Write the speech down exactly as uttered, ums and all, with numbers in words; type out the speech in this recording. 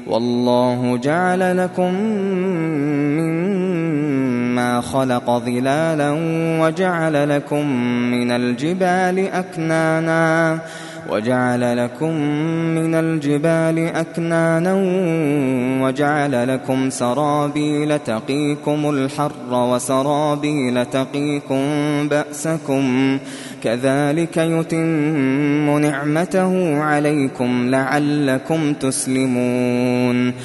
والله جعل لكم مما خلق ظلالا وجعل لكم من الجبال أكنانا وجعل لكم من الجبال أكنانا وجعل لكم سرابيل تقيكم الحر وسرابيل تقيكم بأسكم كذلك يتم نعمته عليكم لعلكم تسلمون